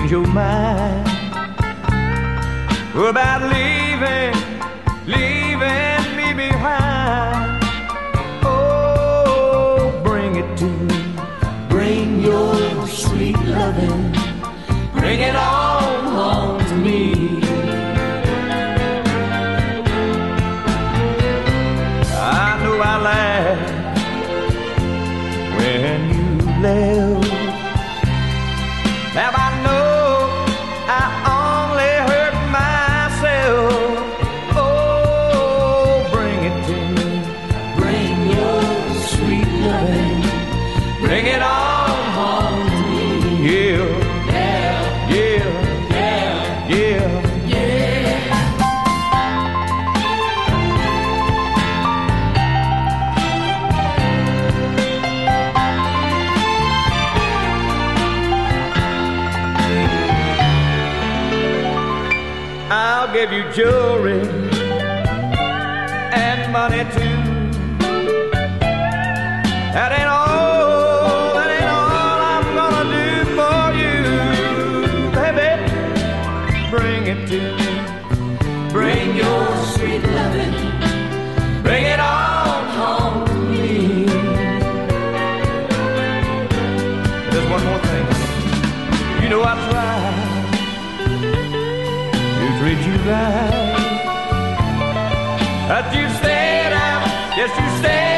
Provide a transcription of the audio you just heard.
change your mind about leaving me behind. Oh, bring it to me. Bring your sweet loving. Bring it on home to me. I know I laughed when you left. Now I know I only hurt myself. Oh, bring it to me. Bring your sweet loving. Bring it on home to me. Yeah, yeah, yeah, yeah, yeah. I'll give you jewelry and money too. That ain't all I'm gonna do for you, baby. Bring it to me. Bring your sweet loving. Bring it on home to me. There's one more thing. You know I tried treat you right, but you stayed out, yes you stayed